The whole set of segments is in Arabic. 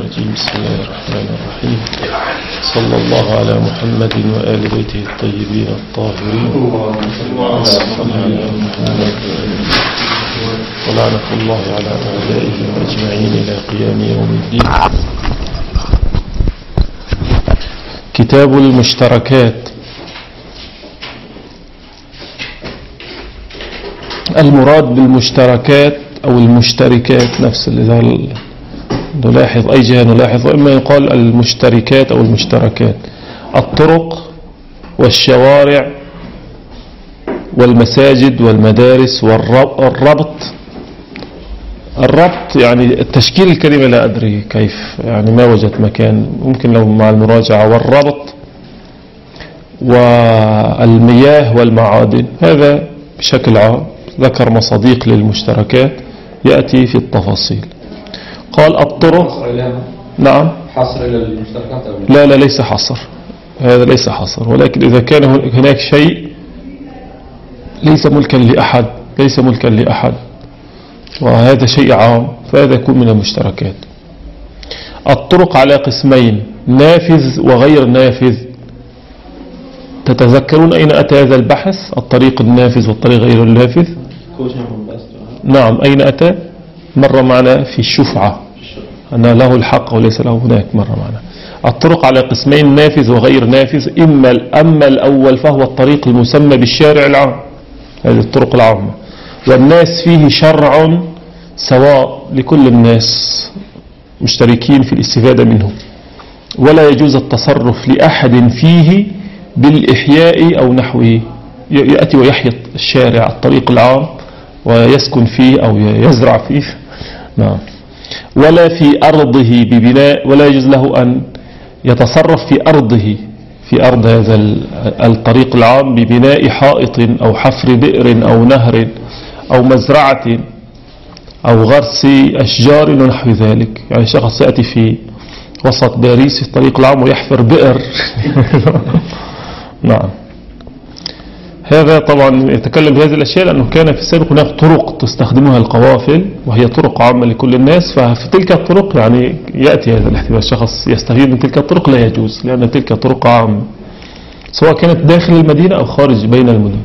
الرجيم. بسم الله الرحمن الرحيم. صلى الله على محمد وآل بيته الطيبين الطاهرين. ولعنة الله على أعدائهم أجمعين إلى قيام يوم الدين. كتاب المشتركات. المراد بالمشتركات أو المشتركات نفس اللي نلاحظ أي جهة نلاحظ، وإما يقال المشتركات أو المشتركات: الطرق والشوارع والمساجد والمدارس والربط. الربط يعني التشكيل الكلمة لا أدري كيف، يعني ما وجدت مكان، ممكن لو مع المراجعة. والربط والمياه والمعادن، هذا بشكل عام. ذكر مصادق للمشتركات يأتي في التفاصيل. قال الطرق. نعم. حصر إلى المشتركات أو لا ليس حصر، هذا ليس حصر، ولكن إذا كان هناك شيء ليس ملكا لأحد وهذا شيء عام فهذا يكون من المشتركات. الطرق على قسمين: نافذ وغير نافذ. تتذكرون أين أتى هذا البحث؟ الطريق النافذ والطريق غير النافذ. نعم، أين أتى؟ مر معنا في الشفعة أن له الحق وليس له هناك، مر معنا. الطرق على قسمين: نافذ وغير نافذ. أما الأول فهو الطريق المسمى بالشارع العام، هذه الطرق العامة، والناس فيه شرع سواء لكل الناس مشتركين في الاستفادة منه، ولا يجوز التصرف لأحد فيه بالإحياء أو نحوه. يأتي ويحيط الشارع الطريق العام ويسكن فيه أو يزرع فيه. نعم. ولا في أرضه ببناء، ولا يجوز له أن يتصرف في أرض هذا الطريق العام ببناء حائط أو حفر بئر أو نهر أو مزرعة أو غرس أشجار ونحو ذلك. يعني شخص يأتي في وسط باريس في الطريق العام ويحفر بئر. نعم. هذا طبعا يتكلم بهذه الأشياء لأنه كان في السابق هناك طرق تستخدمها القوافل وهي طرق عامة لكل الناس، ففي تلك الطرق يعني يأتي هذا الاحتمال، شخص يستفيد من تلك الطرق لا يجوز، لأن تلك طرق عامة سواء كانت داخل المدينة أو خارج بين المدن.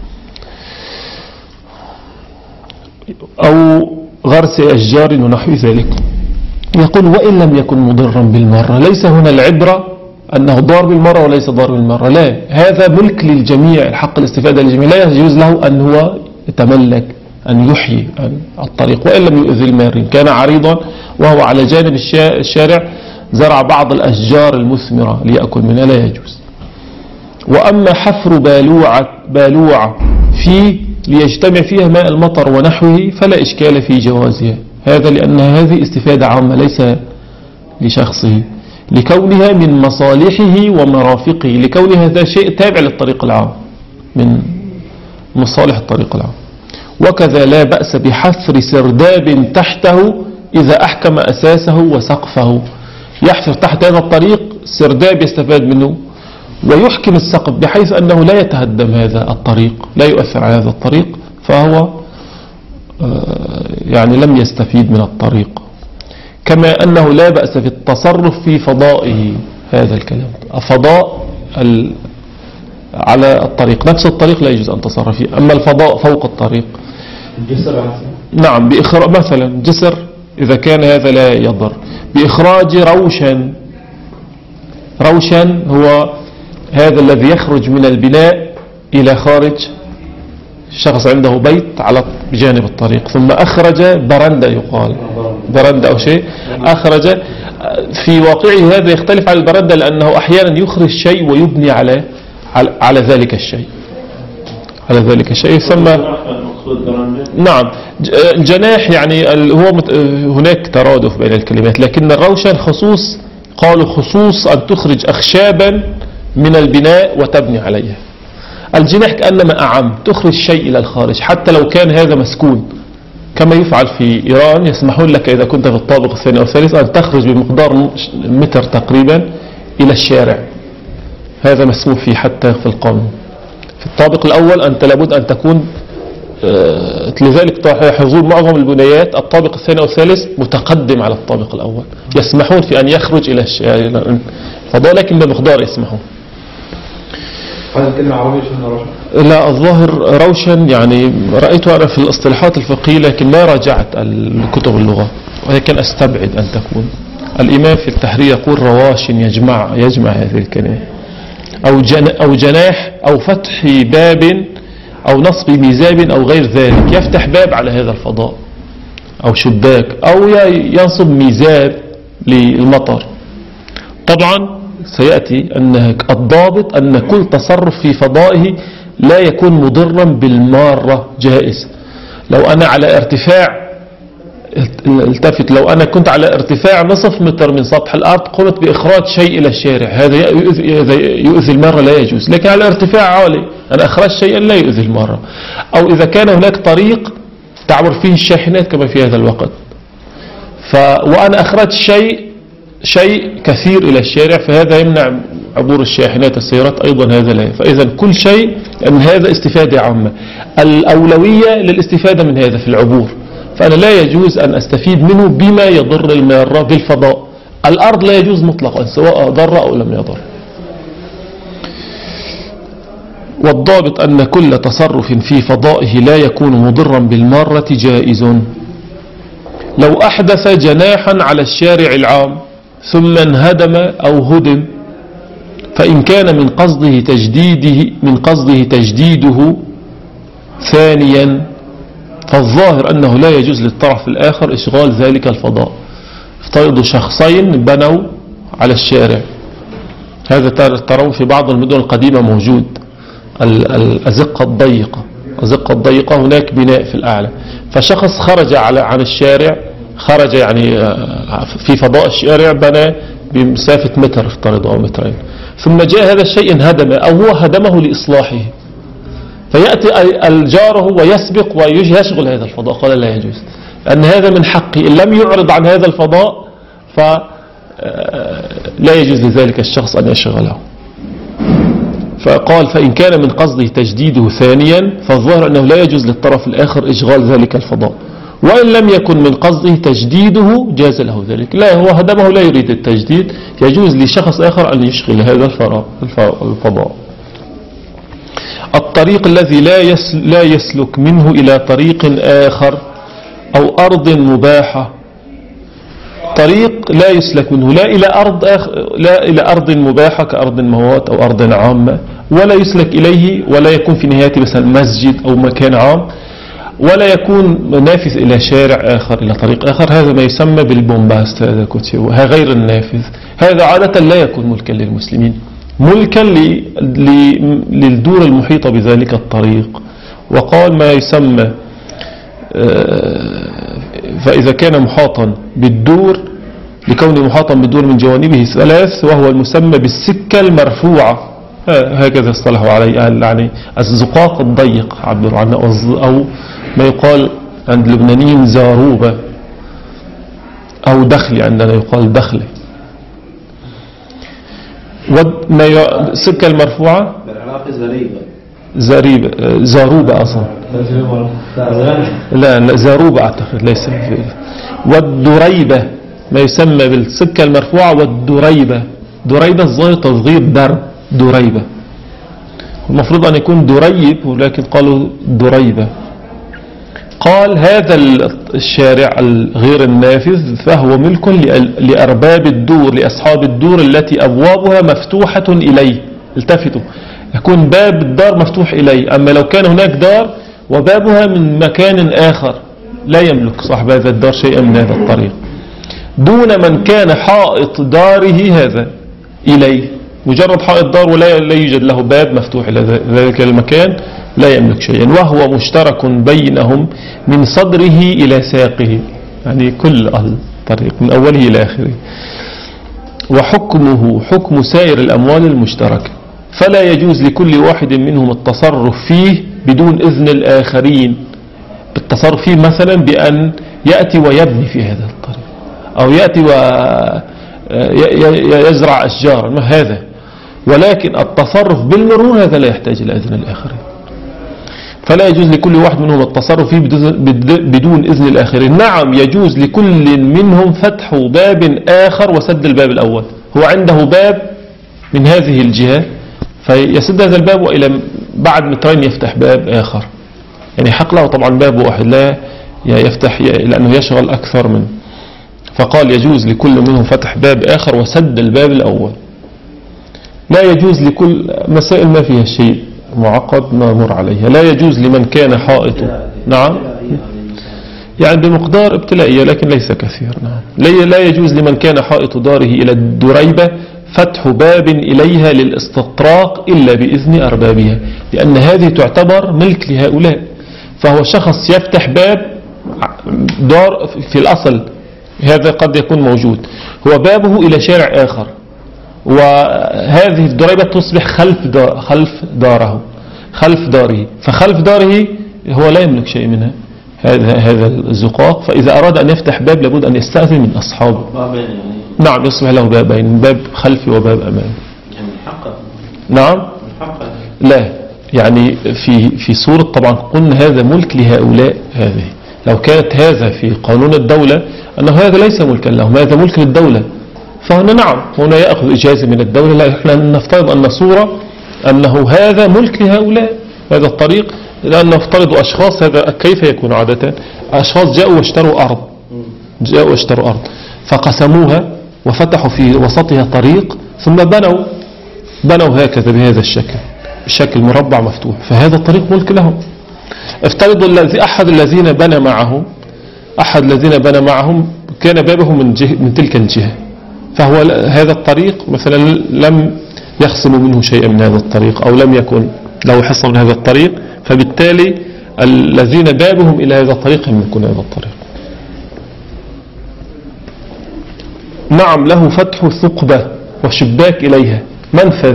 أو غرس أشجار ونحو ذلك. يقول: وإن لم يكن مضرا بالمرة. ليس هنا العبرة أنه ضار بالمرة وليس ضار بالمرة، لا، هذا ملك للجميع، الحق الاستفادة للجميع، لا يجوز له أن هو يتملك أن يحيي الطريق وإن لم يؤذي المارين. كان عريضا وهو على جانب الشارع زرع بعض الأشجار المثمرة ليأكل منها، لا يجوز. وأما حفر بالوعة فيه ليجتمع فيها ماء المطر ونحوه فلا إشكال في جوازها، هذا لأن هذه استفادة عامة ليس لشخصه، لكونها من مصالحه ومرافقه، لكون هذا شيء تابع للطريق العام من مصالح الطريق العام. وكذا لا بأس بحفر سرداب تحته إذا أحكم أساسه وسقفه. يحفر تحت هذا الطريق سرداب يستفاد منه ويحكم السقف بحيث أنه لا يتهدم هذا الطريق، لا يؤثر على هذا الطريق، فهو يعني لم يستفيد من الطريق. كما أنه لا بأس في التصرف في فضائه، هذا الكلام فضاء على الطريق، نفس الطريق لا يجوز أن تصرف فيه. أما الفضاء فوق الطريق، نعم، بإخراج مثلا جسر إذا كان هذا لا يضر، بإخراج روشن هو هذا الذي يخرج من البناء إلى خارج. شخص عنده بيت على بجانب الطريق ثم أخرج برندة، يقال برندة أو شيء، أخرج. في واقعه هذا يختلف عن البرندة لأنه أحيانا يخرج شيء ويبني على ذلك الشيء، ثم نعم الجناح يعني هو هناك ترادف بين الكلمات، لكن الروشن قالوا خصوص أن تخرج أخشابا من البناء وتبني عليها. الجناح كأنما أعم، تخرج شيء إلى الخارج حتى لو كان هذا مسكون، كما يفعل في إيران، يسمحون لك إذا كنت في الطابق الثاني أو الثالث أن تخرج بمقدار متر تقريبا إلى الشارع، هذا مسموح فيه حتى في القانون. في الطابق الأول أنت لابد أن تكون لذلك تلاحظون معظم البنايات الطابق الثاني والثالث متقدم على الطابق الأول، يسمحون في أن يخرج إلى الفضاء لكن بمقدار يسمحون. هذه الكلمة عربية شنو روشن؟ لا الظاهر روشن، يعني رأيته أنا في الاصطلاحات الفقهية لكن ما راجعت الكتب اللغة، ولكن أستبعد أن تكون. الإمام في التحرير يقول رواشن يجمع هذه الكلمة، أو جناح أو فتح باب أو نصب ميزاب أو غير ذلك، يفتح باب على هذا الفضاء أو شباك أو ينصب ميزاب للمطر. طبعا سيأتي أن الضابط أن كل تصرف في فضائه لا يكون مضرا بالمارة جائز. لو أنا على ارتفاع، التفت، لو أنا كنت على ارتفاع نصف متر من سطح الأرض قمت بإخراج شيء إلى الشارع، هذا يؤذي المارة، لا يجوز. لكن على ارتفاع عالي أنا أخرج شيئا لا يؤذي المارة. أو إذا كان هناك طريق تعبر فيه الشاحنات كما في هذا الوقت، وأنا أخرج شيء كثير إلى الشارع، فهذا يمنع عبور الشاحنات السيارات أيضا، هذا لا. فإذا كل شيء من هذا استفادة عامة، الأولوية للاستفادة من هذا في العبور، فأنا لا يجوز أن أستفيد منه بما يضر المارة بالفضاء. الأرض لا يجوز مطلقا سواء ضر أو لم يضر. والضابط أن كل تصرف في فضائه لا يكون مضرا بالمارة جائز. لو أحدث جناحا على الشارع العام ثم انهدم أو هدم، فإن كان من قصده تجديده ثانيا، فالظاهر أنه لا يجوز للطرف الآخر إشغال ذلك الفضاء. افترضوا شخصين بنوا على الشارع، هذا ترون في بعض المدن القديمة موجود، الأزقة الضيقة هناك بناء في الأعلى، فشخص خرج عن الشارع، خرج يعني في فضاء الشارع، بنى بمسافة متر افترضوا أو مترين، ثم جاء هذا الشيء انهدم أو هو هدمه لإصلاحه، فيأتي الجاره ويسبق ويشغل هذا الفضاء، قال لا يجوز، لأن هذا من حقه، إن لم يعرض عن هذا الفضاء فلا يجوز لذلك الشخص أن يشغله. فقال فإن كان من قصده تجديده ثانيا، فالظاهر أنه لا يجوز للطرف الآخر إشغال ذلك الفضاء، وإن لم يكن من قصده تجديده جاز له ذلك. لا، هو هدمه لا يريد التجديد، يجوز لشخص آخر أن يشغل هذا الفضاء. الطريق الذي لا يسلك منه إلى طريق آخر أو أرض مباحة، طريق لا يسلك منه لا إلى أرض مباحة كأرض موات أو أرض عامة، ولا يسلك إليه، ولا يكون في نهايته مثلا مسجد أو مكان عام، ولا يكون نافذ إلى شارع آخر إلى طريق آخر، هذا ما يسمى بالبومباست، هذا كتير غير النافذ، هذا عادة لا يكون ملكا للمسلمين، ملكا للدور المحيطة بذلك الطريق. وقال ما يسمى فإذا كان محاطا بالدور، لكونه محاطا بالدور من جوانبه ثلاث، وهو المسمى بالسكة المرفوعة، هكذا اصطلحوا عليه، يعني الزقاق الضيق عبروا عنه، أو ما يقال عند اللبنانيين زاروبة، أو دخلي عندنا يقال دخلي. السكة المرفوعة زاروبة أصلا، لا زاروبة أعتقد ليس. والدريبة ما يسمى بالسكة المرفوعة، والدريبة، دريبة الظاهر تصغير دريبة، المفروض أن يكون دريب ولكن قالوا دريبة. قال هذا الشارع الغير النافذ فهو ملك لأرباب الدور، لأصحاب الدور التي أبوابها مفتوحة إليه. التفتوا، يكون باب الدار مفتوح إليه، أما لو كان هناك دار وبابها من مكان آخر لا يملك صاحب هذا الدار شيئا من هذا الطريق، دون من كان حائط داره هذا إليه، مجرد حائط دار ولا يوجد له باب مفتوح إلى ذلك المكان، لا يملك شيئا، وهو مشترك بينهم من صدره إلى ساقه، يعني كل الطريق من أوله إلى آخره. وحكمه حكم سائر الأموال المشتركة، فلا يجوز لكل واحد منهم التصرف فيه بدون إذن الآخرين، بالتصرف فيه مثلا بأن يأتي ويبني في هذا الطريق، أو يأتي ويزرع أشجار هذا، ولكن التصرف بالمرور هذا لا يحتاج إلى إذن الآخرين. فلا يجوز لكل واحد منهم التصرف فيه بدون إذن الآخرين. نعم يجوز لكل منهم فتح باب آخر وسد الباب الأول. هو عنده باب من هذه الجهة فيسد هذا الباب، وإلى بعد مترين يفتح باب آخر. يعني حق له طبعا باب واحد لا يفتح لأنه يشغل أكثر منه. فقال يجوز لكل منهم فتح باب آخر وسد الباب الأول. لا يجوز لكل مسائل ما فيها شيء معقد نمر عليها. لا يجوز لمن كان حائطه، نعم يعني بمقدار ابتلائية لكن ليس كثير. نعم لا يجوز لمن كان حائط داره إلى الدريبة فتح باب إليها للاستطراق إلا بإذن أربابها، لأن هذه تعتبر ملك لهؤلاء. فهو شخص يفتح باب دار في الأصل هذا قد يكون موجود، هو بابه إلى شارع آخر، وهذه الدريبة تصبح خلف داره، فخلف داره هو لا يملك شيء منها هذا الزقاق. فإذا أراد أن يفتح باب لابد أن يستأذن من أصحابه. نعم يصبح له بابين، باب خلفي وباب أمامي. نعم لا يعني في صورة طبعا قلنا هذا ملك لهؤلاء. هذه لو كانت هذا في قانون الدولة أنه هذا ليس ملكا لهم، هذا ملك للدولة، فهنا نعم هنا يأخذ إجازة من الدولة. لا إحنا نفترض أن صورة أنه هذا ملك لهؤلاء هذا الطريق، لأن نفترض أشخاص، هذا كيف يكون عادة؟ أشخاص جاءوا واشتروا أرض فقسموها وفتحوا في وسطها طريق ثم بنوا هكذا بهذا الشكل مربع مفتوح، فهذا الطريق ملك لهم. افترضوا أحد الذين بنى معهم كان بابه من تلك الجهة، فهو هذا الطريق مثلا لم يخصم منه شيئا من هذا الطريق أو لم يكن له حصة من هذا الطريق، فبالتالي الذين بابهم إلى هذا الطريق يملكون هذا الطريق. نعم له فتح ثقبة وشباك إليها، منفذ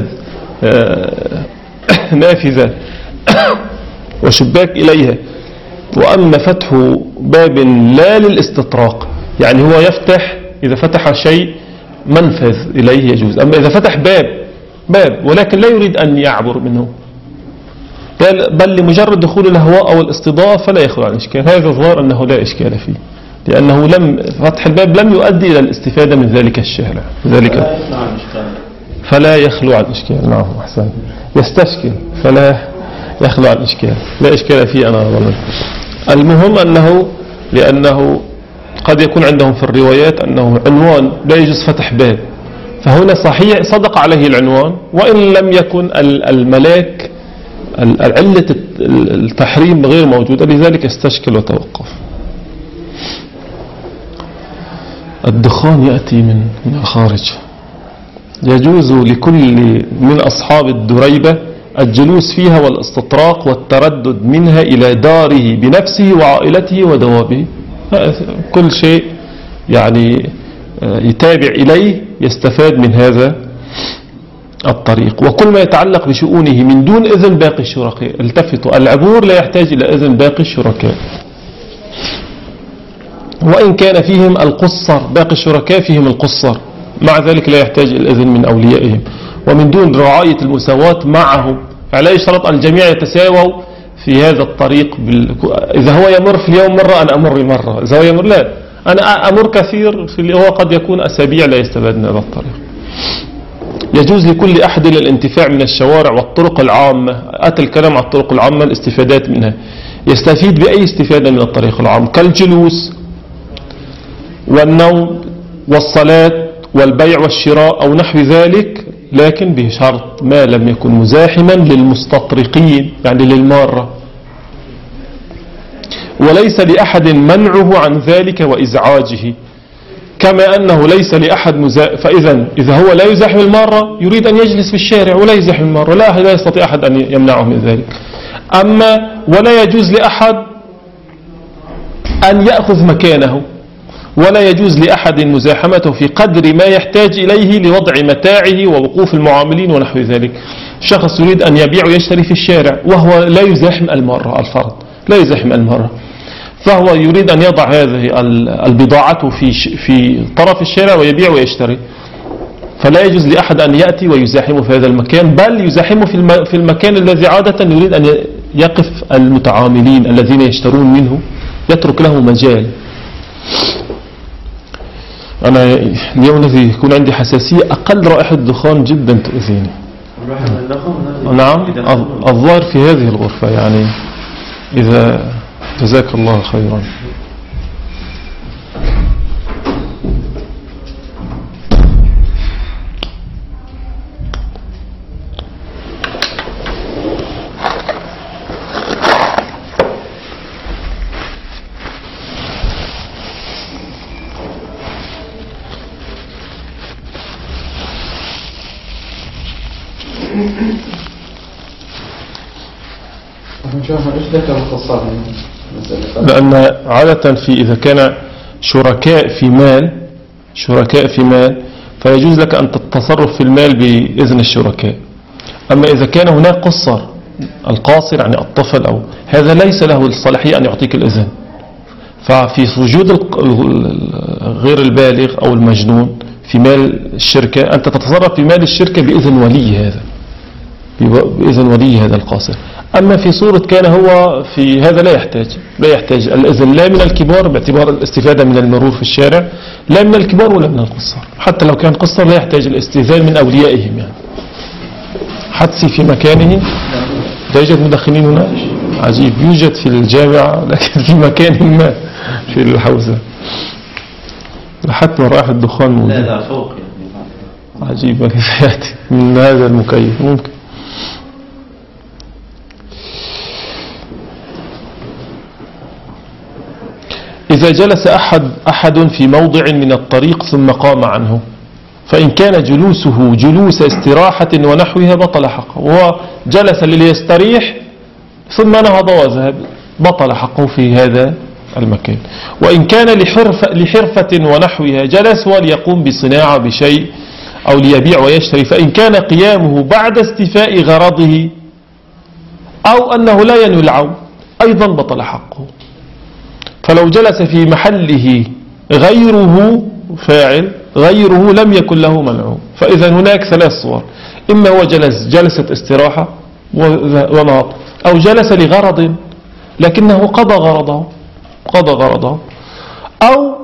نافذة وشباك إليها. وأما فتح باب لا للاستطراق يعني هو يفتح إذا فتح شيء منفذ إليه يجوز، أما إذا فتح باب ولكن لا يريد أن يعبر منه بل لمجرد دخول الهواء أو الاستضاءة فلا يخلو عن إشكال. هذا الظاهر أنه لا إشكال فيه، لأنه فتح الباب لم يؤدي إلى الاستفادة من ذلك الشارع فلا يخلو عن إشكال. نعم أحسن، يستشكل فلا يخلو عن إشكال، لا إشكال فيه أنا أظن. المهم لأنه قد يكون عندهم في الروايات أنه عنوان لا يجوز فتح باب، فهنا صحيح صدق عليه العنوان وإن لم يكن الملاك علة التحريم غير موجودة، لذلك استشكل وتوقف. الدخان يأتي من الخارج. يجوز لكل من أصحاب الدريبة الجلوس فيها والاستطراق والتردد منها إلى داره بنفسه وعائلته ودوابه. كل شيء يعني يتابع إليه يستفاد من هذا الطريق، وكل ما يتعلق بشؤونه من دون إذن باقي الشركاء. التفتوا، العبور لا يحتاج إلى إذن باقي الشركاء، وإن كان فيهم القصر، باقي الشركاء فيهم القصر، مع ذلك لا يحتاج الإذن من أوليائهم، ومن دون رعاية المساواة معهم. فلا يشترط أن الجميع يتساووا في هذا الطريق إذا هو يمر في اليوم مرة أنا أمر مرة، إذا هو يمر لا أنا أمر كثير في هو قد يكون أسابيع لا يستفاد من هذا الطريق. يجوز لكل أحد الانتفاع من الشوارع والطرق العامة. أتى الكلام عن الطرق العامة الاستفادات منها، يستفيد بأي استفادة من الطريق العام كالجلوس والنوم والصلاة والبيع والشراء أو نحو ذلك، لكن بشرط ما لم يكن مزاحما للمستطرقين يعني للمارة، وليس لأحد منعه عن ذلك وإزعاجه، كما أنه ليس لأحد فإذا هو لا يزاحم المارة يريد أن يجلس في الشارع ولا يزاحم المارة لا يستطيع أحد أن يمنعه من ذلك. أما ولا يجوز لأحد أن يأخذ مكانه، ولا يجوز لأحد مزاحمته في قدر ما يحتاج إليه لوضع متاعه ووقوف المعاملين ونحو ذلك. شخص يريد أن يبيع ويشتري في الشارع وهو لا يزاحم المارة، الفرد لا يزاحم المارة، فهو يريد أن يضع هذه البضاعة في طرف الشارع ويبيع ويشتري، فلا يجوز لأحد أن يأتي ويزاحمه في هذا المكان، بل يزاحمه في المكان الذي عادة يريد أن يقف المتعاملين الذين يشترون منه، يترك له مجال. أنا اليوم الذي يكون عندي حساسية أقل رائحة دخان جدا تؤذيني. نعم الظاهر في هذه الغرفة يعني. إذا جزاك الله خيرا. ايش ذكر القصاب لأن عادة إذا كان شركاء في مال فيجوز لك أن تتصرف في المال بإذن الشركاء. أما إذا كان هناك قصر، القاصر يعني الطفل أو هذا ليس له الصلاحية أن يعطيك الإذن. ففي وجود غير البالغ أو المجنون في مال الشركة أنت تتصرف في مال الشركة بإذن ولي هذا القاصر. أما في صورة كان هو في هذا لا يحتاج الإذن لا من الكبار باعتبار الاستفادة من المرور في الشارع، لا من الكبار ولا من القصار. حتى لو كان قصر لا يحتاج الاستئذان من أوليائهم يعني. حدسي في مكانه. لا يوجد مدخنين هنا؟ عجيب، يوجد في الجامعة لكن في مكان ما في الحوزة. لحتى رائحة الدخان موجود. لا فوق يعني. عجيب كيف يأتي من هذا المكيف. ممكن. إذا جلس أحد في موضع من الطريق ثم قام عنه، فإن كان جلوسه جلوس استراحة ونحوها بطل حقه. وهو جلس ليستريح ثم نهض وذهب، بطل حقه في هذا المكان. وإن كان لحرفة ونحوها جلس وليقوم بصناعة بشيء أو ليبيع ويشتري، فإن كان قيامه بعد استيفاء غرضه أو أنه لا ينوي العود أيضا بطل حقه. فلو جلس في محله غيره فاعل غيره لم يكن له منع. فإذا هناك ثلاث صور: إما هو جلسة استراحة ونهض، أو جلس لغرض لكنه قضى غرضه، أو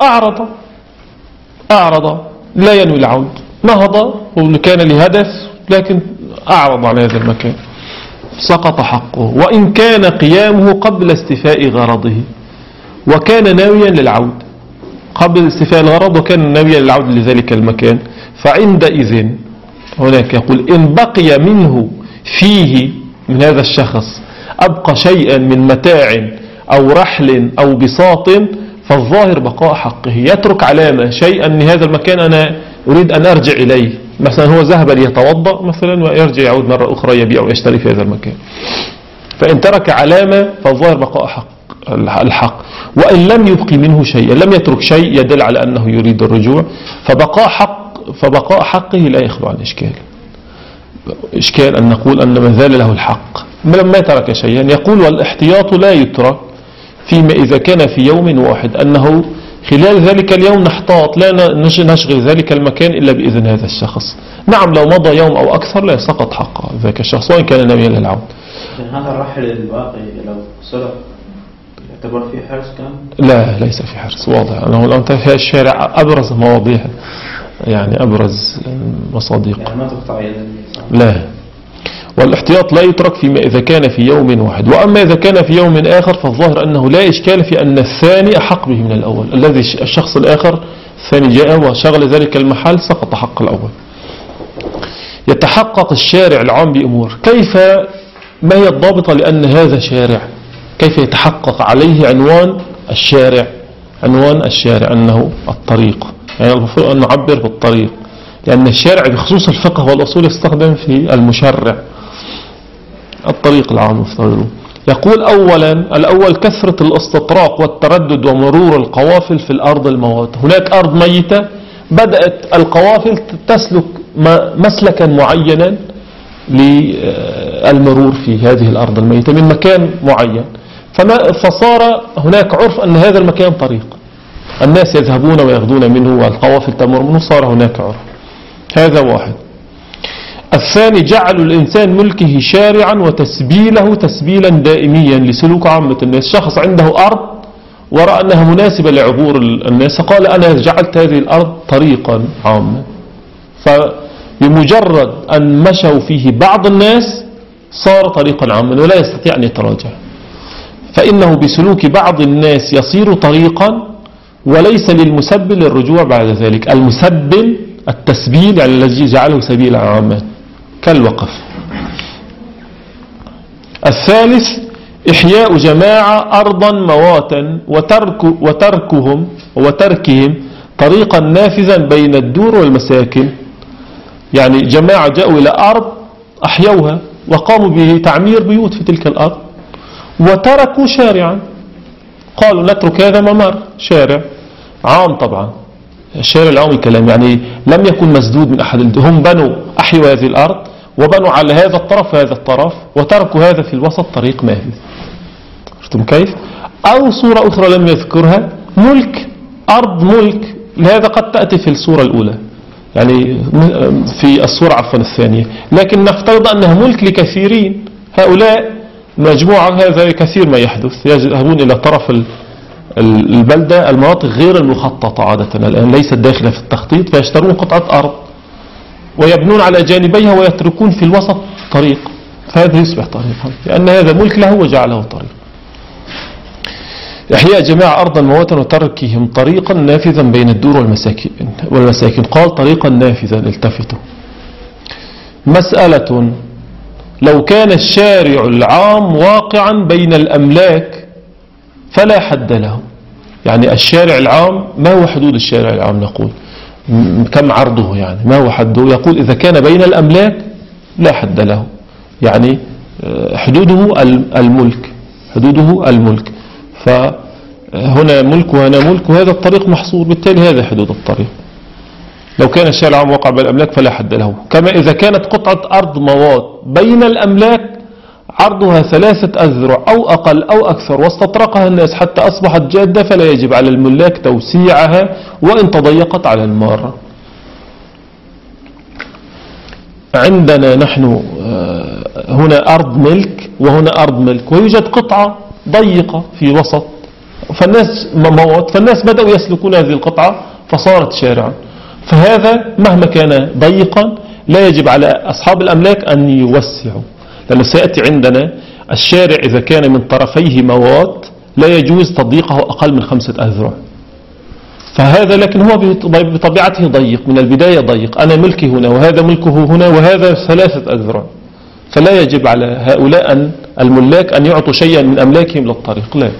أعرض لا ينوي العود، نهض وكان لهدف لكن أعرض على هذا المكان، سقط حقه. وإن كان قيامه قبل استيفاء غرضه وكان ناويا للعود قبل استيفاء الغرض وكان ناويا للعود لذلك المكان، فعندئذ هناك يقول إن بقي منه فيه من هذا الشخص أبقى شيئا من متاع أو رحل أو بساط فالظاهر بقاء حقه. يترك علامة شيئا من هذا المكان أنا أريد أن أرجع إليه، مثلا هو ذهب ليتوضأ مثلا ويرجع يعود مرة أخرى يبيع ويشتري في هذا المكان، فإن ترك علامة فالظاهر بقاء الحق. وإن لم يبقي منه شيء، لم يترك شيء يدل على أنه يريد الرجوع، فبقاء حقه لا يخلو عن إشكال أن نقول أن من ذال له الحق لما ترك شيئا. يقول والاحتياط لا يترك فيما إذا كان في يوم واحد، أنه خلال ذلك اليوم نحتاط لا نشغل ذلك المكان إلا بإذن هذا الشخص. نعم لو مضى يوم أو أكثر لا سقط حق ذاك الشخص وإن كان ناويا للعود. هذا الرحل الباقي لو سرق يعتبر فيه حرص كان؟ لا ليس في حرص، واضح أنه لو أنت في الشارع أبرز مواضيع يعني أبرز مصادق يعني ما تقطع يدا. لا. والاحتياط لا يترك فيما إذا كان في يوم واحد. وأما إذا كان في يوم آخر فالظاهر أنه لا إشكال في أن الثاني أحق به من الأول، الذي الشخص الآخر الثاني جاء وشغل ذلك المحل سقط حق الأول. يتحقق الشارع العام بأمور. كيف ما هي الضابطة لأن هذا شارع؟ كيف يتحقق عليه عنوان الشارع أنه الطريق، يعني المفروض أن نعبر بالطريق، لأن الشارع بخصوص الفقه والأصول يستخدم في المشرع الطريق العام يفترض. يقول الأول كثرة الاستطراق والتردد ومرور القوافل في الأرض المواتة. هناك أرض ميتة بدأت القوافل تسلك مسلكا معينا للمرور في هذه الأرض الميتة من مكان معين، فصار هناك عرف أن هذا المكان طريق، الناس يذهبون ويغدون منه والقوافل تمر منه، صار هناك عرف. هذا واحد. الثاني جعل الإنسان ملكه شارعا وتسبيله تسبيلا دائميا لسلوك عامة الناس. شخص عنده أرض ورأى أنها مناسبة لعبور الناس، قال أنا جعلت هذه الأرض طريقا عاما، فبمجرد أن مشوا فيه بعض الناس صار طريقا عاما ولا يستطيع أن يتراجع. فإنه بسلوك بعض الناس يصير طريقا، وليس للمسبل الرجوع بعد ذلك. المسبل التسبيل يعني الذي جعله سبيلا عاما كالوقف. الثالث إحياء جماعة أرضا مواتا وتركهم طريقا نافذا بين الدور والمساكن. يعني جماعة جاءوا إلى أرض أحيوها وقاموا بتعمير بيوت في تلك الأرض، وتركوا شارعا، قالوا نترك هذا ممر شارع عام. طبعا الشارع العام الكلام يعني لم يكن مسدود من أحد، هم بنوا أحيوا هذه الأرض وبنوا على هذا الطرف وهذا الطرف، وتركوا هذا في الوسط طريق نافذ. شفتم كيف؟ أو صورة أخرى لم يذكرها، ملك أرض ملك، لهذا قد تأتي في الصورة الأولى يعني في الصورة الثانية، لكن نفترض أنها ملك لكثيرين. هؤلاء مجموعة، هذا كثير ما يحدث، يذهبون إلى طرف البلدة، المناطق غير المخططة عادة الآن ليست داخلة في التخطيط، فيشترون قطعة أرض ويبنون على جانبيها ويتركون في الوسط طريق، فهذا يصبح طريقا لأن هذا ملك له وجعله طريق. إحياء جماعة أرضا مواتا وتركهم طريقا نافذا بين الدور والمساكن. قال طريقا نافذا، التفتوا. مسألة: لو كان الشارع العام واقعا بين الأملاك فلا حد له. يعني الشارع العام، ما هو حدود الشارع العام؟ نقول كم عرضه، يعني ما هو حده؟ يقول إذا كان بين الأملاك لا حد له، يعني حدوده الملك، حدوده الملك، فهنا ملك وهنا ملك وهذا الطريق محصور، بالتالي هذا حدود الطريق. لو كان الشارع العام واقع بين الأملاك فلا حد له. كما إذا كانت قطعة أرض مواد بين الأملاك عرضها 3 أذرع أو أقل أو أكثر واستطرقها الناس حتى أصبحت جادة، فلا يجب على الملاك توسيعها وإن تضيقت على المارة. عندنا نحن هنا أرض ملك وهنا أرض ملك، ويوجد قطعة ضيقة في وسط، فالناس مواد، فالناس بدأوا يسلكون هذه القطعة فصارت شارعا. فهذا مهما كان ضيقا لا يجب على أصحاب الأملاك أن يوسعوا، لأنه سيأتي عندنا الشارع إذا كان من طرفيه مواد لا يجوز تضييقه أقل من 5 أذرع. فهذا لكن هو بطبيعته ضيق من البداية، ضيق، أنا ملكي هنا وهذا ملكه هنا وهذا 3 أذرع، فلا يجب على هؤلاء الملاك أن يعطوا شيئا من أملاكهم للطريق، لا.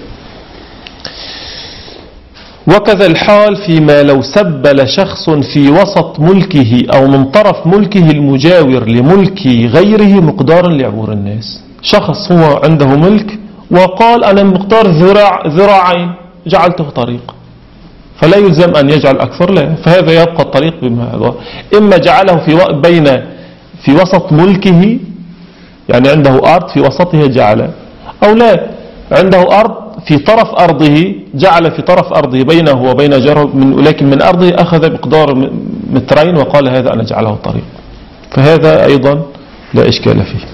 وكذا الحال فيما لو سبل شخص في وسط ملكه أو من طرف ملكه المجاور لملك غيره مقدارا لعبور الناس. شخص هو عنده ملك وقال أنا مقدار ذراعين جعلته طريق، فلا يلزم أن يجعل أكثر، لا، فهذا يبقى الطريق بما إما جعله في وسط ملكه، يعني عنده أرض في وسطها جعل، أو لا، عنده أرض في طرف أرضه جعل في طرف أرضه بينه وبين جاره، لكن من أرضه أخذ بقدار 2 متر وقال هذا أنا جعله طريق، فهذا أيضا لا إشكال فيه.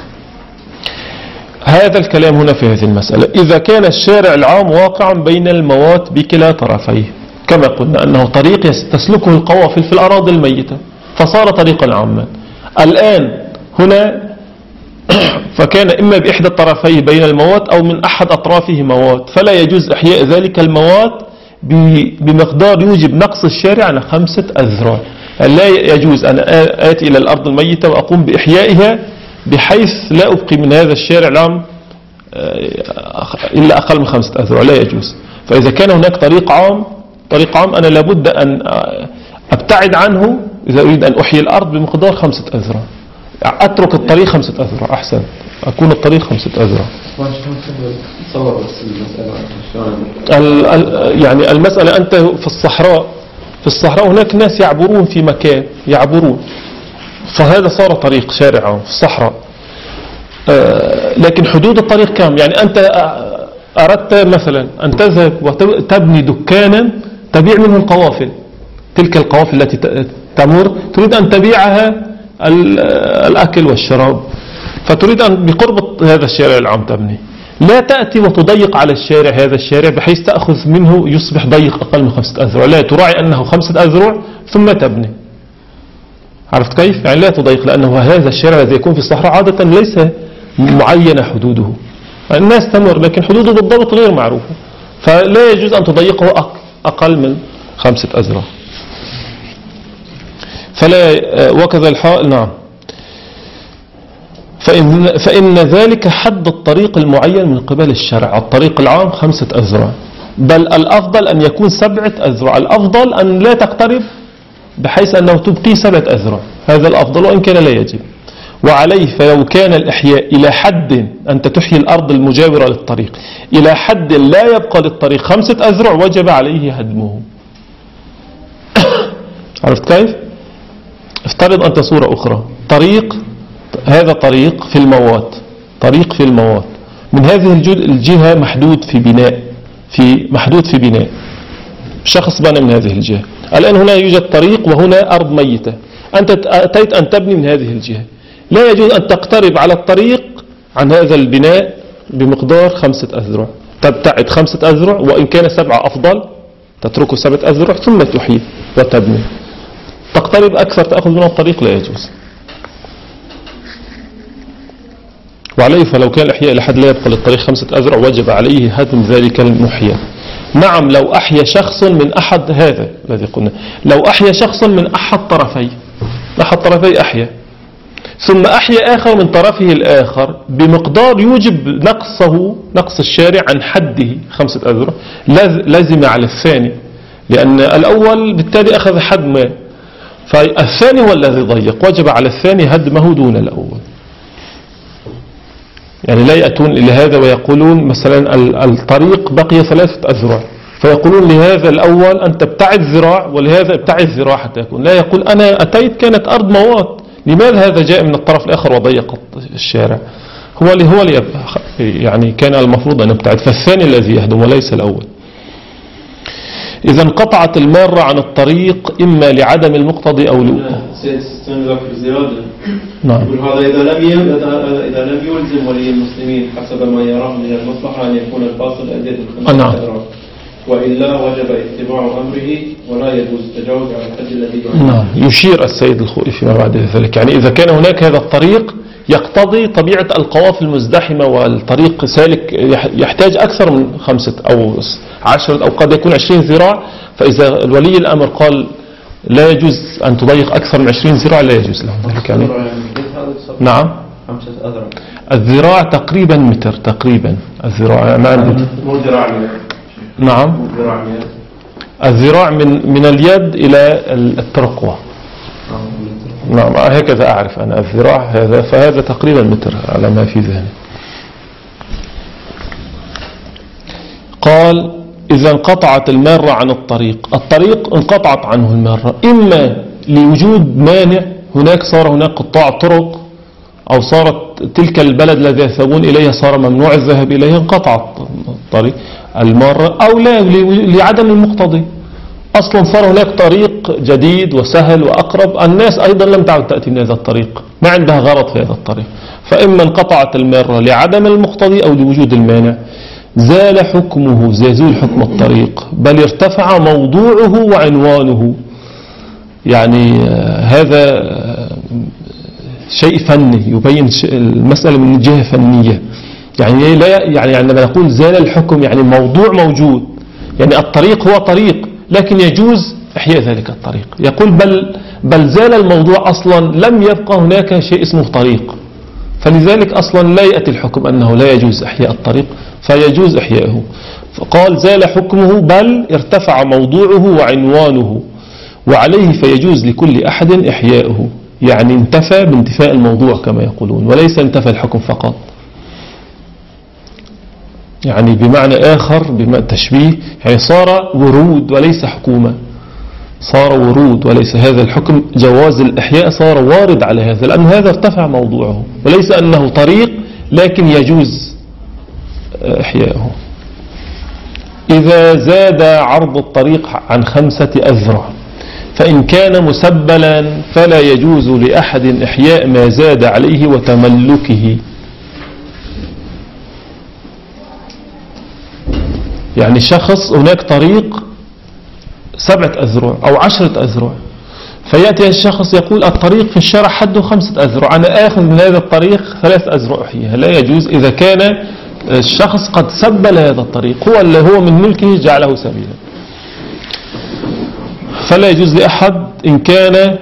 هذا الكلام هنا في هذه المسألة إذا كان الشارع العام واقعا بين الموات بكلا طرفيه، كما قلنا أنه طريق تسلكه القوافل في الأراضي الميتة فصار طريقا عاما. الآن هنا فكان إما بإحدى الطرفيه بين المواد أو من أحد أطرافه مواد، فلا يجوز إحياء ذلك المواد بمقدار يوجب نقص الشارع على 5 أذرع. لا يجوز أن آتي إلى الأرض الميتة وأقوم بإحيائها بحيث لا أبقي من هذا الشارع العام إلا أقل من 5 أذرع، لا يجوز. فإذا كان هناك طريق عام أنا لابد أن أبتعد عنه إذا أريد أن أحيي الأرض بمقدار 5 أذرع، أترك الطريق 5 أذرع أحسن، أكون الطريق 5 أذرع. يعني المسألة أنت في الصحراء هناك ناس يعبرون في مكان يعبرون، فهذا صار طريق شارع في الصحراء، لكن حدود الطريق كم؟ يعني أنت أردت مثلا أن تذهب وتبني دكانا تبيع منه القوافل، تلك القوافل التي تمر تريد أن تبيعها الأكل والشراب، فتريد أن بقرب هذا الشارع العام تبني، لا تأتي وتضيق على الشارع هذا الشارع بحيث تأخذ منه يصبح ضيق أقل من 5 أذرع، لا، تراعي أنه 5 أذرع ثم تبني. عرفت كيف؟ يعني لا تضيق، لأنه هذا الشارع الذي يكون في الصحراء عادة ليس معينة حدوده، الناس تمر لكن حدوده بالضبط غير معروفة، فلا يجوز أن تضيقه أقل من 5 أذرع. فلا وكذا الحائل. نعم. فإن ذلك حد الطريق المعين من قبل الشرع، الطريق العام 5 أذرع، بل الأفضل أن يكون 7 أذرع، الأفضل أن لا تقترب بحيث أنه تبقي 7 أذرع، هذا الأفضل وإن كان لا يجب. وعليه فلو كان الإحياء إلى حد أنت تحيي الأرض المجاورة للطريق إلى حد لا يبقى للطريق 5 أذرع وجب عليه هدمه. عرفت كيف؟ افترض أنت صورة أخرى، طريق، هذا طريق في الموات، طريق في الموات، من هذه الجهة محدود في بناء، شخص بنى من هذه الجهة، الآن هنا يوجد طريق وهنا أرض ميتة، أنت أتيت أن تبني من هذه الجهة، لا يجوز أن تقترب على الطريق عن هذا البناء بمقدار 5 أذرع، تبتعد 5 أذرع، وإن كان 7 أفضل، تتركه 7 أذرع ثم تحيي وتبني. تقترب أكثر تأخذ من الطريق لا يجوز. وعليه فلو كان الإحياء لحد لا يبقى للطريق 5 أذرع وجب عليه هدم ذلك المحيا. نعم، لو أحيا شخص من أحد، هذا الذي قلنا، لو أحيا شخص من أحد طرفي أحيا، ثم أحيا آخر من طرفه الآخر بمقدار يوجب نقص الشارع عن حده 5 أذرع، لازم على الثاني، لأن الأول بالتالي أخذ حد ما، فالثاني هو الذي ضيق، وجب على الثاني هدمه دون الأول. يعني لا يأتون إلى هذا ويقولون مثلا الطريق بقي 3 أذرع، فيقولون لهذا الأول أنت ابتعد ذراع ولهذا ابتعد ذراع حتى يكون، لا، يقول أنا أتيت كانت أرض موات، لماذا هذا جاء من الطرف الآخر وضيق الشارع؟ هو يعني كان المفروض أن يبتعد، فالثاني الذي يهدم وليس الأول. إذا انقطعت المارة عن الطريق إما لعدم المقتضي أو نعم. هذا إذا لم يلزم ولي المسلمين حسب ما يراه من المصلحة أن يكون الفاصل أزيد من 5 أذرع، وإلا وجب اتباع أمره ولا يجوز التجاوز على الحد الذي نعم. يشير السيد الخوئي فيما بعد ذلك، يعني إذا كان هناك هذا الطريق يقتضي طبيعة القوافل المزدحمة والطريق سالك يحتاج أكثر من 5 أو 10 أو قد يكون 20 ذراع، فإذا الولي الأمر قال لا يجوز أن تضيق أكثر من 20 ذراع لا يجوز له ذلك. يعني نعم، 5 أذرع، الذراع تقريبا متر، تقريبا الذراع ما عندي. مو ذراع. نعم، الذراع من اليد إلى الترقوة. نعم، هكذا أعرف أنا الذراع هذا، فهذا تقريبا متر على ما في ذهني. قال إذا انقطعت المارة عن الطريق انقطعت عنه المارة، إما لوجود مانع، هناك صار هناك قطاع طرق، أو صارت تلك البلد الذي يذهبون إليها صار ممنوع الذهاب إليها، انقطعت الطريق المارة، أو لا لعدم المقتضي، أصلا صار هناك طريق جديد وسهل وأقرب، الناس أيضا لم تعد تأتي من هذا الطريق، ما عندها غرض في هذا الطريق، فإما انقطعت المارة لعدم المقتضي أو لوجود المانع، زال حكمه، يزول حكم الطريق، بل ارتفع موضوعه وعنوانه. يعني هذا شيء فني يبين المسألة من جهة فنية، يعني لا يعني عندما نقول زال الحكم يعني الموضوع موجود، يعني الطريق هو طريق لكن يجوز إحياء ذلك الطريق، يقول بل زال الموضوع أصلا، لم يبقى هناك شيء اسمه طريق، فلذلك أصلا لا يأتي الحكم أنه لا يجوز إحياء الطريق فيجوز إحياءه. فقال زال حكمه بل ارتفع موضوعه وعنوانه، وعليه فيجوز لكل أحد إحياؤه، يعني انتفى بانتفاء الموضوع كما يقولون، وليس انتفى الحكم فقط. يعني بمعنى آخر، بما تشبيه، يعني صار ورود وليس حكومة، صار ورود وليس هذا الحكم، جواز الإحياء صار وارد على هذا، لأن هذا ارتفع موضوعه، وليس أنه طريق لكن يجوز إحياؤه. إذا زاد عرض الطريق عن 5 أذرع فإن كان مسبلا فلا يجوز لأحد إحياء ما زاد عليه وتملكه. يعني شخص هناك طريق 7 أذرع أو 10 أذرع، فيأتي الشخص يقول الطريق في الشارع حده 5 أذرع، أنا آخذ من هذا الطريق 3 أذرع أحييها. لا يجوز إذا كان الشخص قد سبل هذا الطريق، هو اللي هو من ملكه جعله سبيلا. فلا يجوز لأحد إن كان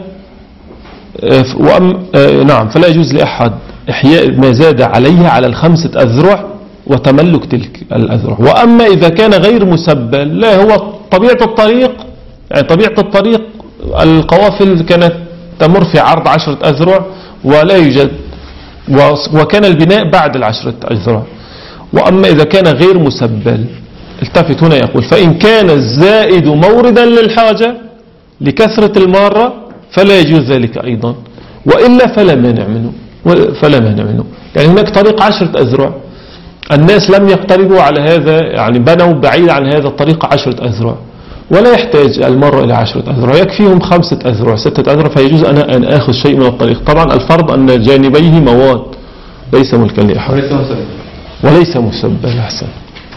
نعم، فلا يجوز لأحد إحياء ما زاد عليه على 5 أذرع وتملك تلك الأذرع. وأما إذا كان غير مسبل، لا، هو طبيعة الطريق، يعني طبيعة الطريق القوافل كانت تمر في عرض 10 أذرع ولا يوجد، وكان البناء بعد 10 أذرع. وأما إذا كان غير مسبل، التفت هنا يقول فإن كان الزائد موردا للحاجة لكثرة المارة فلا يجوز ذلك أيضا، وإلا فلا مانع منه. يعني هناك طريق 10 أذرع، الناس لم يقتربوا على هذا، يعني بنوا بعيد عن هذا الطريق 10 أذرع، ولا يحتاج المرء إلى 10 أذرع، يكفيهم 5 أذرع 6 أذرع، فيجوز أنا أن أخذ شيء من الطريق. طبعا الفرض أن جانبيه مواد ليس ملكا لأحد وليس مسبل. أحسن،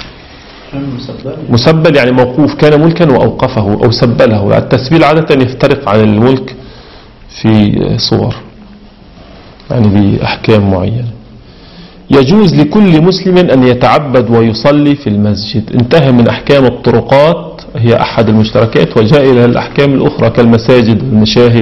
مسبل يعني موقوف، كان ملكا وأوقفه أو سبله. التسبيل عادة يفترق عن الملك في صور، يعني بأحكام معينة. يجوز لكل مسلم أن يتعبد ويصلي في المسجد. انتهى من أحكام الطرقات، هي أحد المشتركات، وجاء إلى الأحكام الأخرى كالمساجد والمشاهد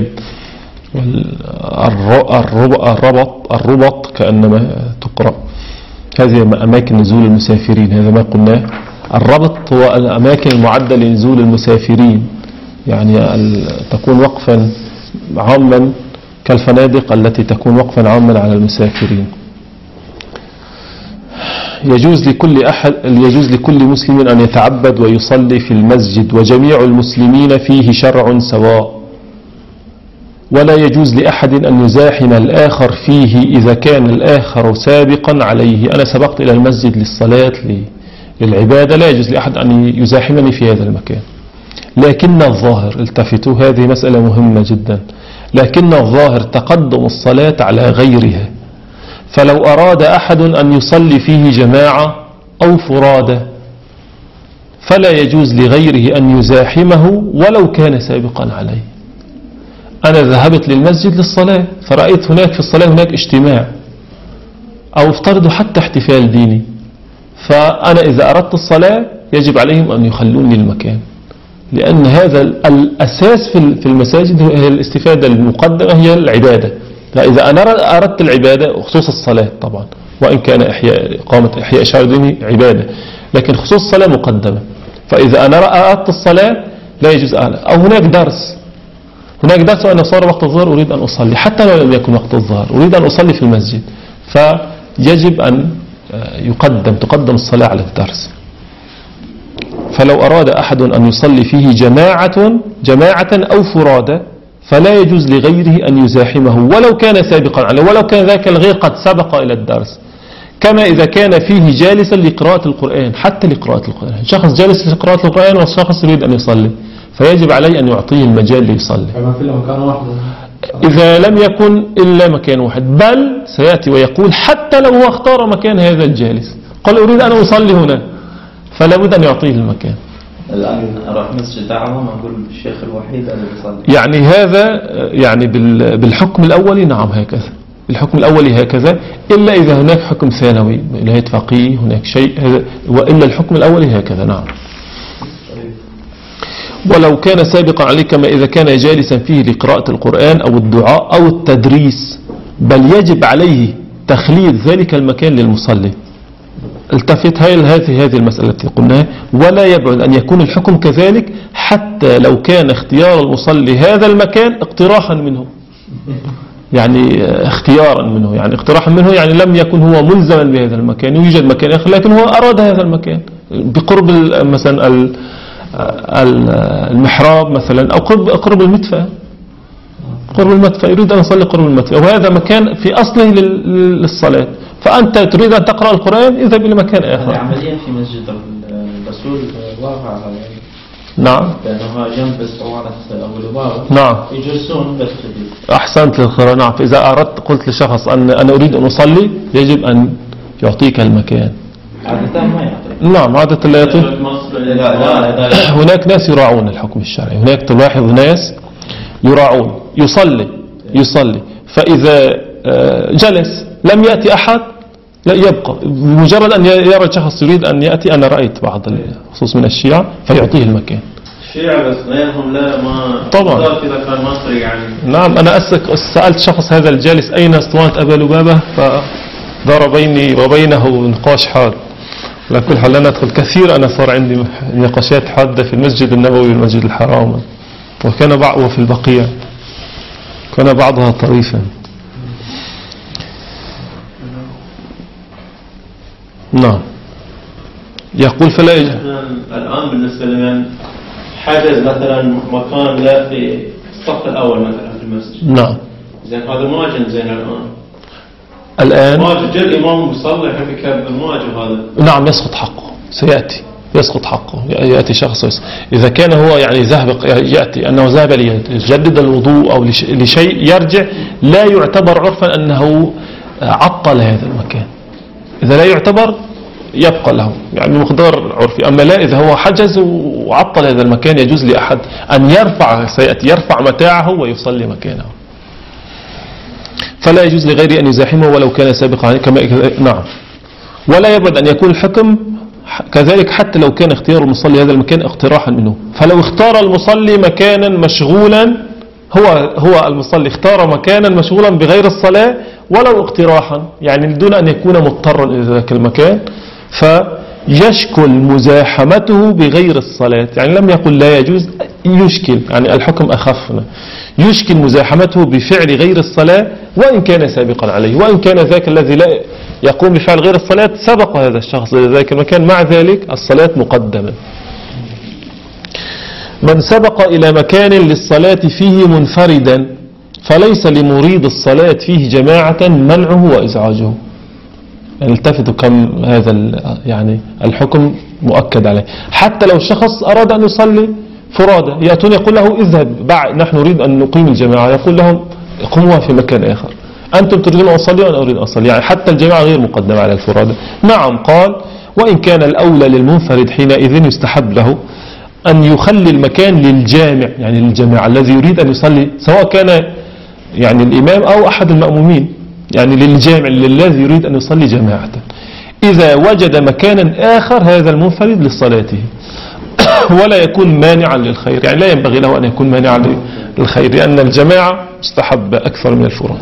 الربط كأنما تقرأ. هذه أماكن نزول المسافرين، هذا ما قلناه. الربط هو الأماكن المعدة لنزول المسافرين، يعني تكون وقفا عاما كالفنادق التي تكون وقفا عاما على المسافرين. يجوز لكل مسلم أن يتعبد ويصلي في المسجد، وجميع المسلمين فيه شرع سواء، ولا يجوز لأحد أن يزاحم الآخر فيه إذا كان الآخر سابقا عليه. أنا سبقت إلى المسجد للصلاة للعبادة، لا يجوز لأحد أن يزاحمني في هذا المكان. لكن الظاهر، التفتوا، هذه مسألة مهمة جدا، لكن الظاهر تقدم الصلاة على غيرها. فلو أراد أحد أن يصلي فيه جماعة أو فرادى فلا يجوز لغيره أن يزاحمه ولو كان سابقا عليه. أنا ذهبت للمسجد للصلاة، فرأيت هناك في الصلاة هناك اجتماع أو افترضوا حتى احتفال ديني، فأنا إذا أردت الصلاة يجب عليهم أن يخلوني المكان، لأن هذا الأساس في المساجد هي الاستفادة المقدمة، هي العبادة. فإذا أنا أردت العبادة، خصوص الصلاة طبعا، وإن كان إقامة إحياء شعائر ديني عبادة، لكن خصوص الصلاة مقدمة. فإذا أنا أردت الصلاة لا يجوز أو هناك درس وأنا صار وقت الظهر أريد أن أصلي، حتى لو لم يكن وقت الظهر أريد أن أصلي في المسجد، فيجب أن تقدم الصلاة على الدرس. فلو أراد أحد أن يصلي فيه جماعة أو فرادى فلا يجوز لغيره أن يزاحمه ولو كان سابقا عليه، ولو كان ذاك الغير قد سبق إلى الدرس. كما إذا كان فيه جالسا لقراءة القرآن، حتى لقراءة القرآن، شخص جالس لقراءة القرآن والشخص يريد أن يصلي، فيجب عليه أن يعطيه المجال ليصلي. إذا لم يكن إلا مكان واحد، بل سيأتي ويقول حتى لو هو اختار مكان هذا الجالس، قال أريد أن أصلي هنا، فلا بد أن يعطيه المكان. الآن أروح مسجد دعوة أقول الشيخ الوحيد الذي يصلي، يعني هذا يعني بالحكم الأولي نعم هكذا، الحكم الأولي هكذا، إلا إذا هناك حكم ثانوي، ولاية فقيه هناك شيء، وإلا الحكم الأولي هكذا نعم. ولو كان سابقا عليه، كما إذا كان جالسا فيه لقراءة القرآن أو الدعاء أو التدريس، بل يجب عليه تخليد ذلك المكان للمصلي. التفت هذه المسألة التي قلناها، ولا يبعد أن يكون الحكم كذلك حتى لو كان اختيار المصلي هذا المكان اقتراحا منه، يعني اختيارا منه، يعني اقتراحا منه، يعني لم يكن هو ملزما بهذا المكان، يوجد مكان آخر لكن هو أراد هذا المكان بقرب مثلا المحراب مثلا، أو قرب المدفأ، يريد أن يصلي قرب المدفأ، وهذا مكان في أصله للصلاة، فأنت تريد أن تقرأ القرآن اذهب إلى مكان آخر. عمليا في مسجد الرسول واقع نعم لأنها جنب اسطوانة أبو لبابة نعم يجلسون بس كذي. أحسنت للقراءة. نعم، فإذا أردت قلت لشخص أن أنا أريد أن أصلي يجب أن يعطيك المكان. عادة ما يعطيك. نعم عادة لا يعطيك. هناك ناس يراعون الحكم الشرعي، هناك تلاحظ ناس يراعون يصلي فإذا جلس لم يأتي أحد لا يبقى، مجرد أن يرى شخص يريد أن يأتي. أنا رأيت بعض الخصوص من الشيعة فيعطيه المكان. الشيعة بس غيرهم لا ما طبعا إذا كان مصري يعني. نعم أنا سألت شخص هذا الجالس أين اسطوانة أبا لبابة، فدار بيني وبينه نقاش حاد. على كل حال لا ندخل كثير. أنا صار عندي نقاشات حادة في المسجد النبوي والمسجد الحرام وفي البقيع كان بعضها طريفا. نعم يقول فلا الآن بالنسبة لمن حجز مثلا مكان لا في الصف الأول مثلا في المسجد. نعم زين هذا مواجن زين الآن مواجن جل إمام بيصلي في كتاب المواجن هذا. نعم يسقط حقه، سيأتي يسقط حقه. يأتي شخص إذا كان هو يعني يأتي أنه ذهب ليجدد الوضوء أو لشيء يرجع، لا يعتبر عرفا أنه عطل هذا المكان. إذا لا يعتبر يبقى له يعني مقدار عرفي. أما لا إذا هو حجز وعطل هذا المكان يجوز لأحد أن يرفع متاعه ويصلي مكانه، فلا يجوز لغيره أن يزاحمه ولو كان سابقا عليه نعم. ولا يبعد أن يكون الحكم كذلك حتى لو كان اختيار المصلي هذا المكان اقتراحا منه. فلو اختار المصلي مكانا مشغولا، هو المصلي اختار مكانا مشغولا بغير الصلاة ولو اقتراحا يعني دون أن يكون مضطرا إلى ذاك المكان، فيشكل مزاحمته بغير الصلاة. يعني لم يقل لا يجوز، يشكل يعني الحكم أخفنا، يشكل مزاحمته بفعل غير الصلاة وإن كان سابقا عليه، وإن كان ذاك الذي لا يقوم بفعل غير الصلاة سبق هذا الشخص إلى ذاك المكان، مع ذلك الصلاة مقدمة. من سبق إلى مكان للصلاة فيه منفردا فليس لمريد الصلاة فيه جماعة منعه وإزعاجه. يعني التفتوا كم هذا يعني الحكم مؤكد عليه. حتى لو شخص أراد أن يصلي فرادى يأتون يقول له اذهب نحن نريد أن نقيم الجماعة، يقول لهم قوموها في مكان آخر، أنتم تريدون أن أصلي وأنا أريد أن أصلي. يعني حتى الجماعة غير مقدمة على الفرادى. نعم قال وإن كان الأولى للمنفرد حينئذ يستحب له أن يخلي المكان للجامع يعني للجماعة الذي يريد أن يصلي، سواء كان يعني الإمام أو أحد المأمومين، يعني للجامع الذي يريد أن يصلي جماعة، إذا وجد مكانا آخر هذا المنفرد لصلاته ولا يكون مانعا للخير. يعني لا ينبغي له أن يكون مانعا للخير لأن الجماعة مستحب أكثر من الفراد.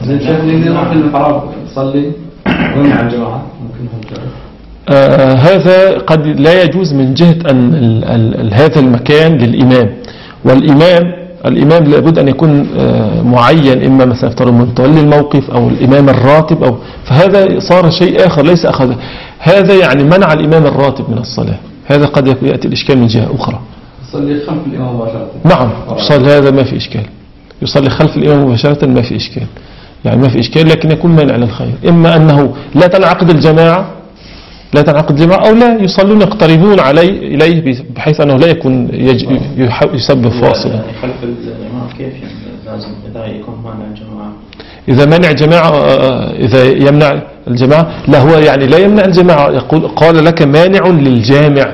هذا قد لا يجوز من جهة أن هذا المكان للإمام، والإمام لابد أن يكون معين، إما مثلا افترض متولي الموقف أو الإمام الراتب أو فهذا صار شيء آخر ليس أخذ هذا يعني منع الإمام الراتب من الصلاة. هذا قد يأتي الإشكال من جهة أخرى. يصلي خلف الإمام مباشرة. نعم يصلي هذا ما في إشكال، يصلي خلف الإمام مباشرة ما في إشكال، يعني ما في إشكال، لكن يكون مانع للخير. إما أنه لا تنعقد الجماعة أو لا يصلون يقتربون إليه بحيث أنه لا يكون يسبب فاصلا. خلف الإمام كيف يعني لازم إذا يكون مانع الجماعة؟ إذا منع جماعة إذا يمنع الجماعة لا هو يعني لا يمنع الجماعة، قال لك مانع للجامع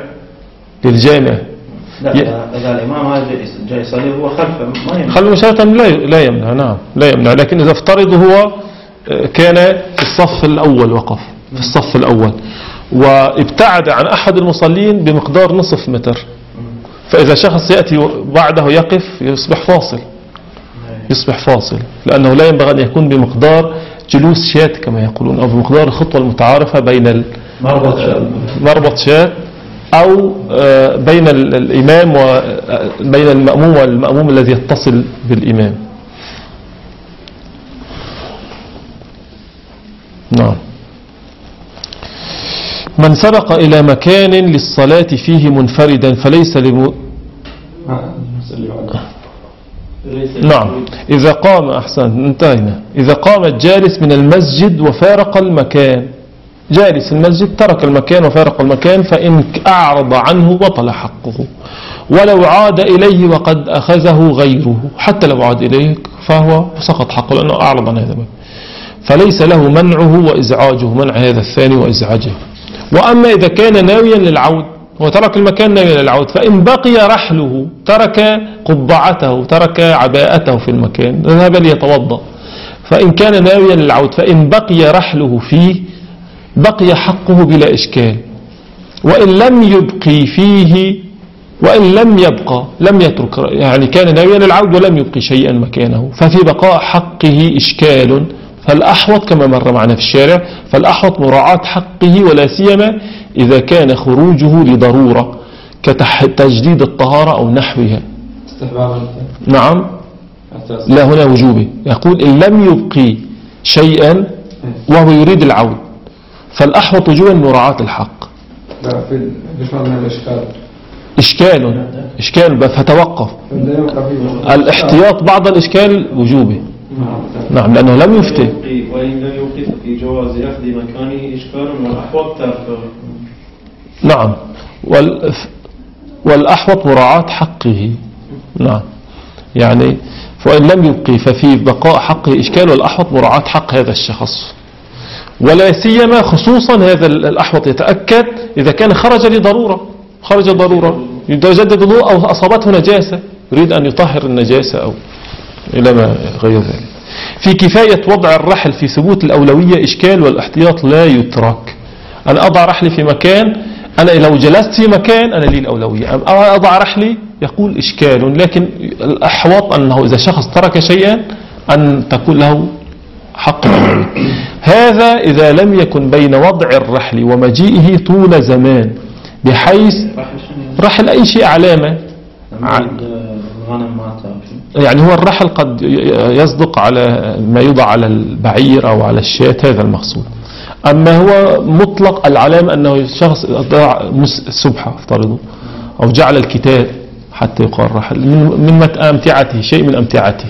لا إذا الإمام هذا جاي يصلي هو خلفه ما يمنع. خلفه مشارة لا يمنع. نعم لا يمنع، لكن إذا افترض هو كان في الصف الأول وقف في الصف الأول وابتعد عن أحد المصلين بمقدار نصف متر، فإذا شخص يأتي بعده يقف يصبح فاصل لأنه لا ينبغي أن يكون بمقدار جلوس شاة كما يقولون أو بمقدار الخطوة المتعارفة بين مربط شاة أو بين الإمام وبين المأموم والمأموم الذي يتصل بالإمام. نعم. من سبق إلى مكان للصلاة فيه منفردا فليس نعم إذا قام انتهينا. إذا قام الجالس من المسجد وفارق المكان، جالس المسجد ترك المكان وفارق المكان، فإن أعرض عنه بطل حقه، ولو عاد إليه وقد أخذه غيره، حتى لو عاد إليه فهو سقط حقه لأنه أعرض عن هذا. فليس له منعه وإزعاجه، منع هذا الثاني وإزعاجه. وأما إذا كان ناويا للعود وترك المكان ناويا للعود، فإن بقي رحله ترك قبعته ترك عباءته في المكان، ذهب ليتوضأ. فإن كان ناويا للعود فإن بقي رحله فيه بقي حقه بلا إشكال. وإن لم يبقي فيه، وإن لم يبقى لم يترك، يعني كان ناويا للعود ولم يبقي شيئا مكانه، ففي بقاء حقه إشكال. فالأحوط كما مر معنا في الشارع، فالأحوط مراعاة حقه، ولا سيما إذا كان خروجه لضرورة كتجديد الطهارة أو نحوها. استحبابا. نعم، لا هنا وجوبه. يقول إن لم يبقي شيئا وهو يريد العود فالأحوط وجوبا مراعاة الحق. لا في من الإشكال. إشكال فتوقف. الاحتياط بعض الإشكال وجوبه. نعم، لأنه لم يفتي. وإن لم يوقف في جواز أخذ مكانه إشكال والأحوط تركه. نعم، والأحوط مراعاة حقه. نعم، يعني فإن لم يبقي ففي بقاء حقه إشكال، والأحوط مراعاة حق هذا الشخص. ولا سيما خصوصا هذا الأحوط يتأكد إذا كان خرج لضرورة، خرج ضرورة يتجدد وضوء أو أصابته نجاسة يريد أن يطهر النجاسة أو إلى ما غير ذلك. في كفاية وضع الرحل في ثبوت الأولوية إشكال، والاحتياط لا يترك. أنا أضع رحلي في مكان، أنا لو جلست في مكان أنا لي الأولوية، أضع رحلي يقول إشكال، لكن الأحوط أنه إذا شخص ترك شيئا أن تكون له حق الأولوية. هذا إذا لم يكن بين وضع الرحل ومجيئه طول زمان، بحيث رحل أي شيء علامة، يعني هو الرحل قد يصدق على ما يوضع على البعير أو على الشاة، هذا المقصود. أما هو مطلق العلامة أنه شخص ضاع السبحة افترضوا، أو جعل الكتاب حتى يقال رحل من أمتعته، شيء من أمتعته.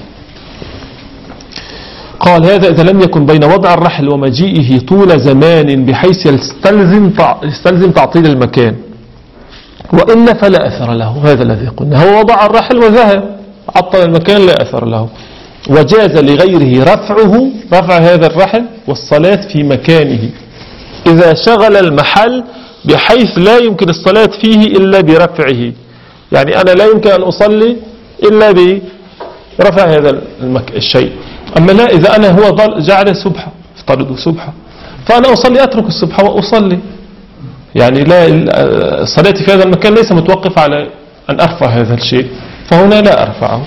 قال هذا إذا لم يكن بين وضع الرحل ومجيئه طول زمان بحيث يستلزم تعطيل المكان، وإلا فلا أثر له. هذا الذي قلنا، هو وضع الرحل وذهب عطل المكان لا أثر له، وجاز لغيره رفع هذا الرحل والصلاة في مكانه إذا شغل المحل بحيث لا يمكن الصلاة فيه إلا برفعه. يعني أنا لا يمكن أن أصلي إلا برفع هذا الشيء. أما لا، إذا أنا هو جعل سبحة، افترضوا سبحة، فأنا أصلي أترك السبحة وأصلي، يعني لا، صلاتي في هذا المكان ليس متوقف على أن أرفع هذا الشيء، فهنا لا أرفعه.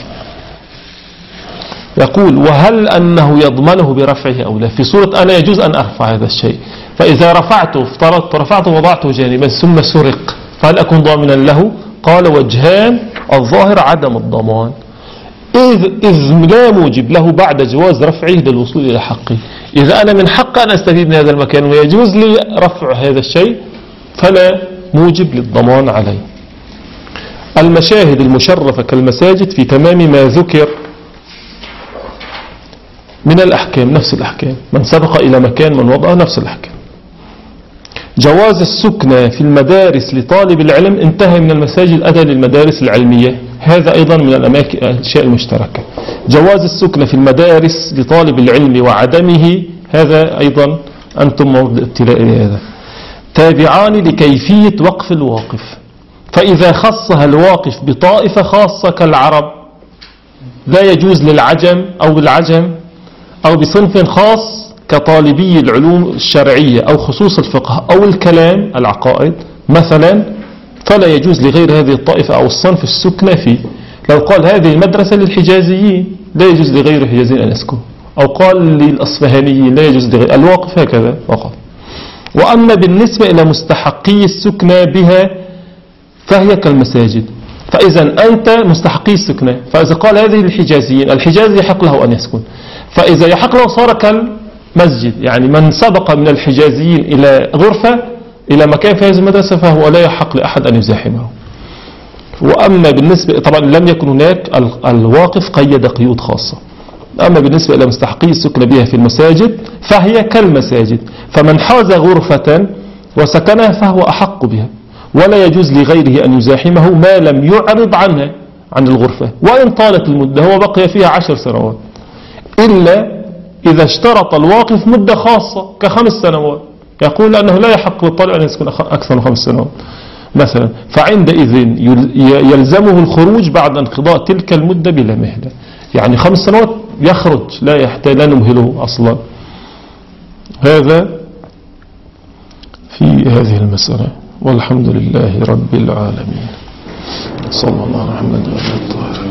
يقول وهل أنه يضمنه برفعه أو لا؟ في صورة أنا يجوز أن أرفع هذا الشيء، فإذا رفعته افترضت رفعته وضعته جانبا ثم سرق، فهل أكون ضامنا له؟ قال وجهان، الظاهر عدم الضمان، إذ لا موجب له بعد جواز رفعه للوصول إلى حقه. إذا أنا من حق أن أستفيد من هذا المكان ويجوز لي رفع هذا الشيء فلا موجب للضمان عليه. المشاهد المشرفة كالمساجد في تمام ما ذكر من الأحكام، نفس الأحكام، من سبق إلى مكان من وضعه نفس الأحكام. جواز السكنى في المدارس لطالب العلم انتهى من المساجد أتى للمدارس العلمية، هذا أيضا من الأشياء المشتركة. جواز السكنى في المدارس لطالب العلم وعدمه هذا أيضا أنتم مورد ابتلاء لهذا. تابعان لكيفية وقف الواقف، فإذا خصها الواقف بطائفة خاصة كالعرب لا يجوز للعجم أو بالعجم، أو بصنف خاص كطالبي العلوم الشرعية أو خصوص الفقه أو الكلام العقائد مثلا، فلا يجوز لغير هذه الطائفة أو الصنف السكنى فيه. لو قال هذه المدرسة للحجازيين لا يجوز لغير الحجازيين أن يسكنوا، أو قال للأصفهانيين لا يجوز لغير، الواقف هكذا فقط. وأما بالنسبة إلى مستحقي السكنى بها فهي كالمساجد، فإذا أنت مستحقي السكنى، فإذا قال هذه للحجازيين، الحجازي يحق له أن يسكن، فإذا يحق له صار كالمسجد، يعني من سبق من الحجازيين إلى غرفة إلى مكان في هذه المدرسة فهو لا يحق لأحد أن يزاحمه. وأما بالنسبة طبعا لم يكن هناك الواقف قيد قيود خاصة. أما بالنسبة إلى مستحقي السكن بها في المساجد فهي كالمساجد، فمن حاز غرفة وسكنها فهو أحق بها، ولا يجوز لغيره أن يزاحمه ما لم يعرض عنها عن الغرفة، وإن طالت المدة هو بقي فيها 10 سنوات، إلا إذا اشترط الواقف مدة خاصة ك5 سنوات، يقول أنه لا يحق للطالب أن يسكن أكثر من 5 سنوات مثلا، فعندئذ يلزمه الخروج بعد انقضاء تلك المدة بلا مهلة. يعني 5 سنوات يخرج، لا يحتاج، لا نمهله أصلا. هذا في هذه المسألة، والحمد لله رب العالمين. صلى الله عليه وسلم.